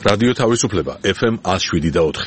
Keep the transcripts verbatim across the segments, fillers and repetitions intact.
რადიო თავისუფლება ეფ ემ one oh seven და four.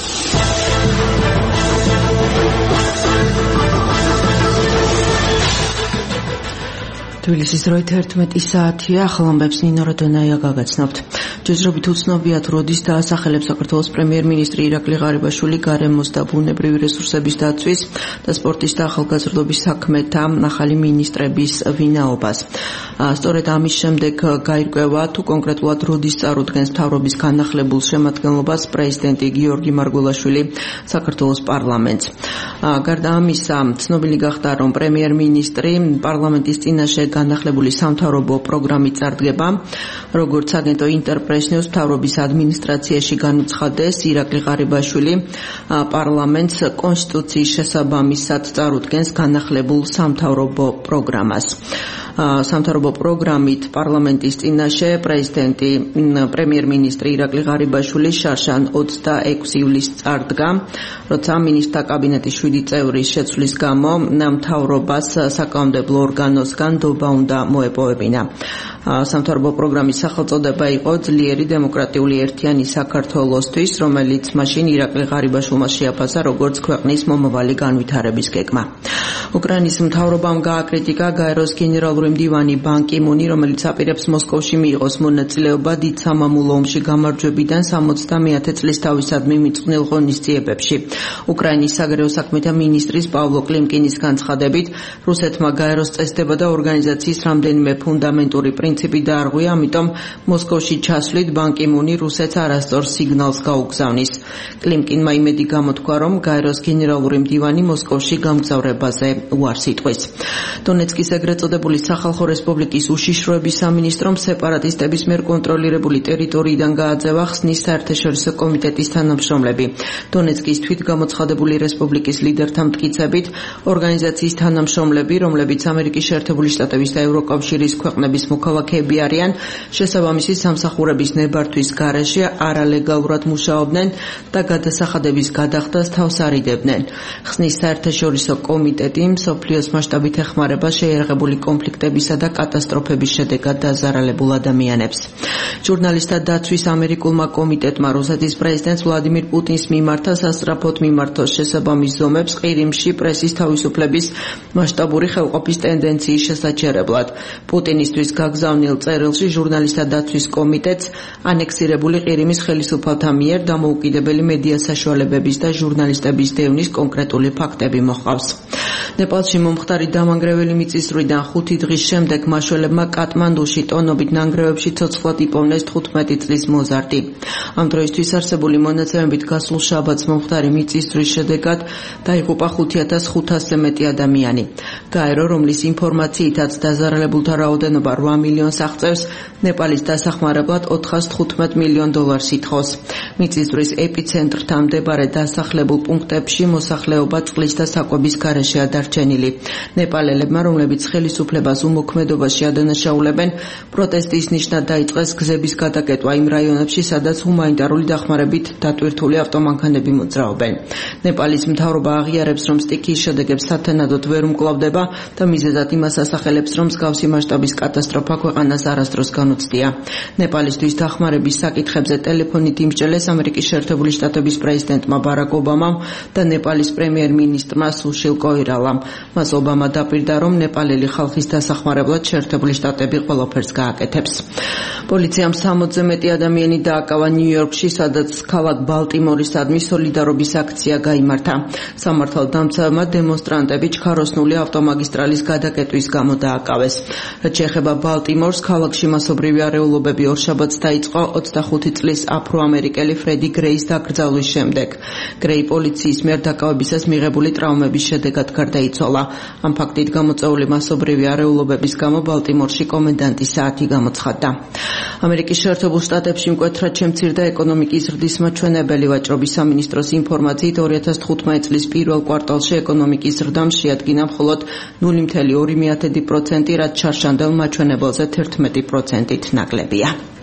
თბილისის დრო თერთმეტი საათია, ახალამბებს ნინო როდონაია გაგაცნობთ. ჯერჯერობით უცნობია თუ როდის დაასახელებს საქართველოს პრემიერ-მინისტრი ირაკლი ღარიბაშვილი გარემოს და ბუნებრივი რესურსების დაცვის და სპორტის და ახალგაზრდობის საქმეთა ახალი მინისტრების ვინაობას. სწორედ ამის შემდეგ გაირკვევა თუ კონკრეტულად როდის წარუდგენს მთავრობის განახლებულ შემადგენლობას პრეზიდენტი გიორგი მარგველაშვილი საქართველოს პარლამენტს. გარდა ამისა, ცნობილი გახდა, რომ პრემიერ-მინისტრი პარლამენტის წინაშე განახლებული სამთავრობო პროგრამით წარდგება, როგორც აგენტო ინტერპრეს ნიუს მთავრობის ადმინისტრაციაში განუცხადეს, ირაკლი ღარიბაშვილი პარლამენტს კონსტიტუციის შესაბამისად წარუდგენს განახლებულ სამთავრობო პროგრამას. სამთავრობო პროგრამით პარლამენტის წინაშე პრეზიდენტი პრემიერ-მინისტრი ირაკლი ღარიბაშვილი შარშან ოცდაექვსი ივლისს წარდგა, როცა მინისტრთა კაბინეტის შვიდი წევრის შეცვლის გამო მთავრობას საკანონმდებლო ორგანოსგან დობა უნდა მოეპოვებინა. სამთავრობო პროგრამის სახელწოდება იყო ძლიერი დემოკრატიული ერთიანი საქართველოსთვის, რომელიც მაშინ ირაკლი ღარიბაშვილმა შეაფასა როგორც ქვეყნის მომავალი განვითარების გეგმა. უკრაინის მთავრობამ გააკრიტიკა გაეროს გენერალური მდივანი ბან კი მუნი, რომელიც აპირებს მოსკოვში მიიღოს მონაწილეობა დიდ სამამულო ომში გამარჯვებიდან სამოცდამეათე წლის თავისადმი მიწყვნილ ღონისძიებებში. უკრაინის საგარეო საქმეთა მინისტრის პავლო კლიმკინის განცხადებით, რუსეთმა გაეროს წესდება და ორგანიზაციის რამდენიმე ფუნდამენტური პრინციპი დაარღვია, ამიტომ მოსკოვში ჩასვლით ბან კი მუნი რუსეთს არასწორ სიგნალს გაუგზავნის. კლიმკინმა იმედი გამოთქვა, რომ გაეროს გენერალური მდივანი მოსკოვში გამგზავრებაზე უარს იტყვის. დონეცკის ეგრეთ წოდებული სახალხო რესპუბლიკის უშიშროების სამინისტრომ სეპარატისტების მიერ კონტროლირებული ტერიტორიიდან გააძევა ხსნის საერთაშორისო კომიტეტის თანამშრომლები. დონეცკის თვითგამოცხადებული რესპუბლიკის ლიდერთა მტკიცებით, ორგანიზაციის თანამშრომლები, რომლებიც ამერიკის შეერთებული შტატების და ევროკავშირის ქვეყნების მოქალაქეები არიან, შესაბამისი სამსახურების ნებართვის გარეშე არალეგალურად მუშაობდნენ და გადასახადების გადახდას თავს არიდებდნენ. ხსნის საერთაშორისო კომიტეტი მსოფლიოს მასშტაბით ეხმარება შეიარაღებული კონფლიქტებისა და კატასტროფების შედეგად დაზარალებულ ადამიანებს. ჟურნალისტთა დაცვის ამერიკულმა კომიტეტმა რუსეთის პრეზიდენტს ვლადიმირ პუტინს მიმართა სასწრაფოდ მიმართოს შესაბამის ზომებს ყირიმში პრესის თავისუფლების მასშტაბური ხელყოფის ტენდენციის შესაჩერებლად. პუტინისთვის გაგზავნილ წერილში ჟურნალისტთა დაცვის კომიტეტს ანექსირებული ყირიმის ხელისუფალთა მიერ დამოუკიდებელი მედია საშუალებების და ჟურნალისტების დევნის კონკრეტული ფაქტები მოჰყავს. ნეპალში მომხდარი დამანგრეველი მიწისძვრიდან ხუთი დღის შემდეგ მაშველებმა კატმანდუში ტონობით ნანგრევებში ცოცხლად იპოვნეს თხუთმეტი წლის მოზარდი. ამ დროისთვის არსებული მონაცემებით გასულ შაბათს მომხდარი მიწისძვრის შედეგად დაიღუპა ხუთი ათას ხუთასზე მეტი ადამიანი. გაერო, რომლის ინფორმაციითაც დაზარალებულთა რაოდენობა რვა მილიონს აღწევს, ნეპალის დასახმარებლად ოთხას თხუთმეტ მილიონ დოლარს ითხოვს. მიწისძვრის ეპიცენტრთან მდებარე დასახლებულ პუნქტებში მოსახლეობა წყლის და საკვების გარეშეა დარჩენილი. ნეპალელებმა, რომლებიც ხელისუფლებას უმოქმედობაში ადანაშაულებენ, პროტესტის ნიშნად დაიწყეს გზების გადაკეტვა იმ რაიონებში, სადაც ჰუმანიტარული დახმარებით დატვირთული ავტომანქანები მოძრაობენ. ნეპალის მთავრობა აღიარებს, რომ სტიქიის შედეგებს სათანადოდ ვერ უმკლავდება და მიზეზად იმას ასახელებს, რომ მსგავსი მასშტაბის კატასტროფა ქვეყანას არასდროს განუცდია. ნეპალისთვის დახმარების საკითხებზე ტელეფონით იმსჯელეს ამერიკის შეერთებული შტატების პრეზიდენტმა ბარაკ ობამამ და ნეპალის პრემიერ-მინისტრმა სუშილ კოირალამ. მას ობამა დაპირდა, რომ ნეპალელი ხალხის დასახმარებლად შეერთებული შტატები ყველაფერს გააკეთებს. პოლიციამ სამოცზე მეტი ადამიანი დააკავა ნიუ-იორკში, სადაც ქალაქ ბალტიმორისადმი სოლიდარობის აქცია გაიმართა. სამართალდამცავმა დემონსტრანტები ჩქაროსნული ავტომაგისტრალის გადაკეტვის გამო დააკავეს. რაც შეეხება ბალტიმორს, ქალაქში მასობრივი არეულობები ორშაბათს დაიწყო ოცდახუთი წლის აფრო-ამერიკელი ფრედი გრეის დაკრძალვის შემდეგ. გრეი პოლიციის მიერ დაკავებისას მიღებული ტრაუმების შედეგად გარდაიცვალა. ამ ფაქტით გამოწვეული მასობრივი არეულობების გამო ბალტიმორში კომენდანტის საათი გამოცხადდა. ამერიკის შეერთებულ შტატებში მკვეთრად შემცირდა ეკონომიკის ზრდის მაჩვენებელი. ვაჭრობის სამინისტროს ინფორმაციით ორი ათას თხუთმეტი წლის პირველ კვარტალში ეკონომიკის ზრდამ შეადგინა მხოლოდ ნული მცდელობა ორი პროცენტი, რაც ჩარშანდელ მაჩვენებელზე თერთმეტი პროცენტით ნაკლებია.